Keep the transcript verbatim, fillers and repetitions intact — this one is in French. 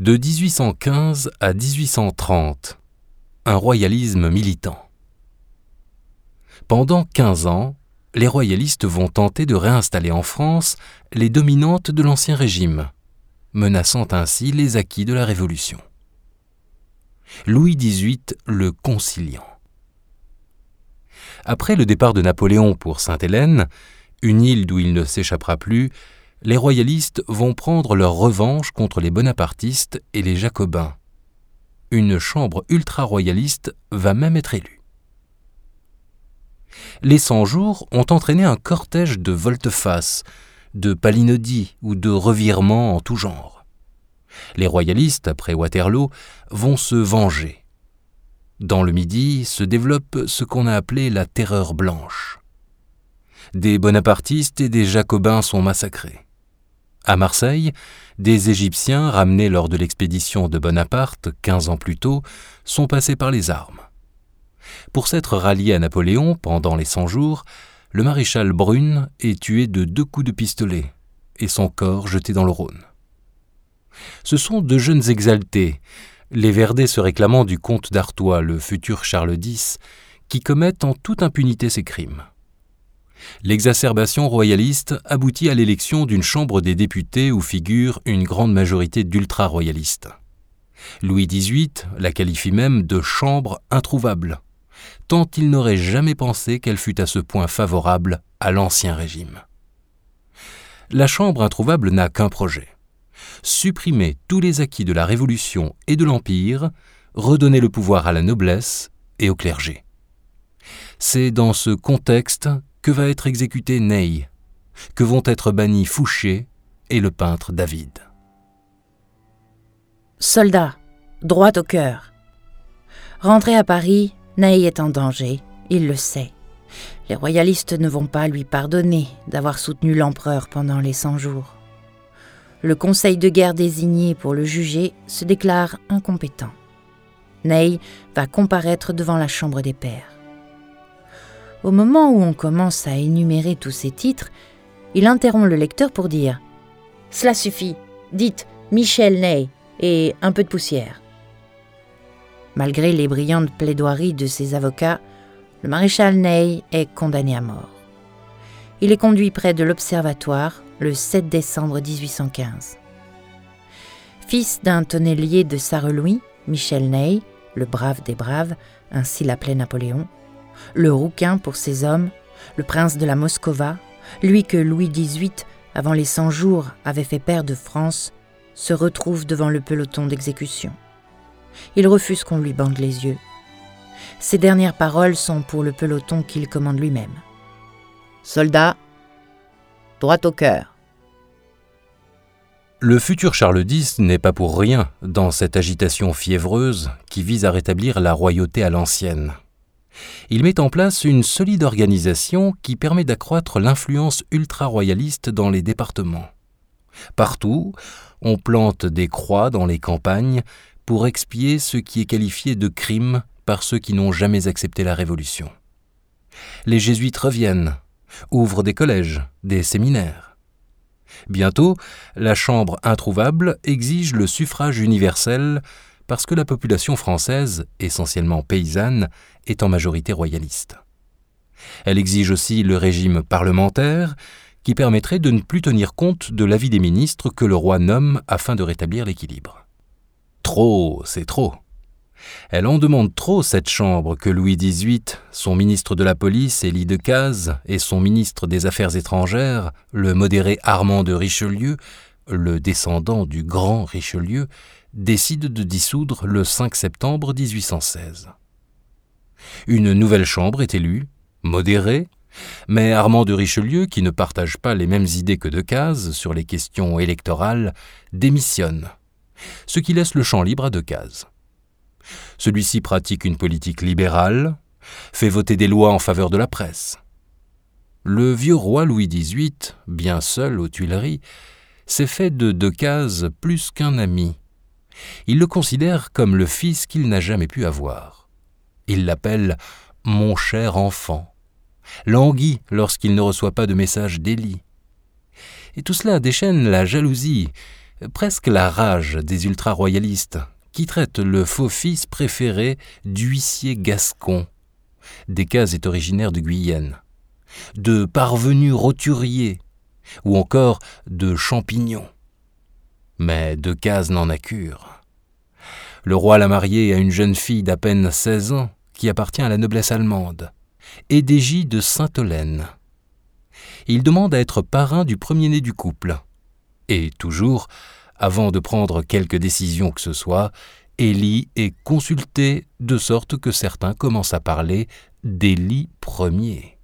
De dix-huit cent quinze à dix-huit cent trente, un royalisme militant. Pendant quinze ans, les royalistes vont tenter de réinstaller en France les dominantes de l'Ancien Régime, menaçant ainsi les acquis de la Révolution. Louis dix-huit le conciliant. Après le départ de Napoléon pour Sainte-Hélène, une île d'où il ne s'échappera plus, les royalistes vont prendre leur revanche contre les bonapartistes et les jacobins. Une chambre ultra-royaliste va même être élue. Les Cent-Jours ont entraîné un cortège de volte-face, de palinodies ou de revirements en tout genre. Les royalistes, après Waterloo, vont se venger. Dans le Midi se développe ce qu'on a appelé la Terreur blanche. Des bonapartistes et des jacobins sont massacrés. À Marseille, des Égyptiens ramenés lors de l'expédition de Bonaparte, quinze ans plus tôt, sont passés par les armes. Pour s'être rallié à Napoléon pendant les Cent-Jours, le maréchal Brune est tué de deux coups de pistolet et son corps jeté dans le Rhône. Ce sont de jeunes exaltés, les Verdets se réclamant du comte d'Artois, le futur Charles dix, qui commettent en toute impunité ces crimes. L'exacerbation royaliste aboutit à l'élection d'une chambre des députés où figure une grande majorité d'ultra-royalistes. Louis dix-huit la qualifie même de « chambre introuvable », tant il n'aurait jamais pensé qu'elle fût à ce point favorable à l'Ancien Régime. La chambre introuvable n'a qu'un projet : supprimer tous les acquis de la Révolution et de l'Empire, redonner le pouvoir à la noblesse et au clergé. C'est dans ce contexte que va être exécuté Ney, que vont être bannis Fouché et le peintre David. Soldat, droit au cœur. Rentré à Paris, Ney est en danger, il le sait. Les royalistes ne vont pas lui pardonner d'avoir soutenu l'empereur pendant les Cent-Jours. Le conseil de guerre désigné pour le juger se déclare incompétent. Ney va comparaître devant la chambre des pairs. Au moment où on commence à énumérer tous ces titres, il interrompt le lecteur pour dire « Cela suffit, dites Michel Ney et un peu de poussière ». Malgré les brillantes plaidoiries de ses avocats, le maréchal Ney est condamné à mort. Il est conduit près de l'Observatoire le sept décembre dix-huit cent quinze. Fils d'un tonnelier de Sarrelouis, Michel Ney, le brave des braves, ainsi l'appelait Napoléon, le rouquin pour ses hommes, le prince de la Moscova, lui que Louis dix-huit, avant les Cent-Jours, avait fait pair de France, se retrouve devant le peloton d'exécution. Il refuse qu'on lui bande les yeux. Ses dernières paroles sont pour le peloton qu'il commande lui-même. « Soldat, droit au cœur !» Le futur Charles dix n'est pas pour rien dans cette agitation fiévreuse qui vise à rétablir la royauté à l'ancienne. Il met en place une solide organisation qui permet d'accroître l'influence ultra-royaliste dans les départements. Partout, on plante des croix dans les campagnes pour expier ce qui est qualifié de crime par ceux qui n'ont jamais accepté la Révolution. Les jésuites reviennent, ouvrent des collèges, des séminaires. Bientôt, la Chambre introuvable exige le suffrage universel parce que la population française, essentiellement paysanne, est en majorité royaliste. Elle exige aussi le régime parlementaire, qui permettrait de ne plus tenir compte de l'avis des ministres que le roi nomme afin de rétablir l'équilibre. Trop, c'est trop. Elle en demande trop, cette chambre, que Louis dix-huit, son ministre de la police, Élie Decazes, et son ministre des Affaires étrangères, le modéré Armand de Richelieu, le descendant du grand Richelieu, décide de dissoudre le cinq septembre dix-huit cent seize. Une nouvelle chambre est élue, modérée, mais Armand de Richelieu, qui ne partage pas les mêmes idées que Decazes sur les questions électorales, démissionne, ce qui laisse le champ libre à Decazes. Celui-ci pratique une politique libérale, fait voter des lois en faveur de la presse. Le vieux roi Louis dix-huit, bien seul aux Tuileries, s'est fait de Decazes plus qu'un ami. Il le considère comme le fils qu'il n'a jamais pu avoir. Il l'appelle « mon cher enfant », languit lorsqu'il ne reçoit pas de message d'Élie. Et tout cela déchaîne la jalousie presque la rage des ultra-royalistes qui traitent le faux-fils préféré d'huissier gascon. Decazes est originaire de Guyenne, de parvenu roturier ou encore de Champignon. Mais Decazes n'en a cure. Le roi l'a mariée à une jeune fille d'à peine seize ans qui appartient à la noblesse allemande, Édégie de Sainte-Holène. Il demande à être parrain du premier-né du couple. Et toujours, avant de prendre quelque décision que ce soit, Élie est consulté de sorte que certains commencent à parler d'Élie Ier.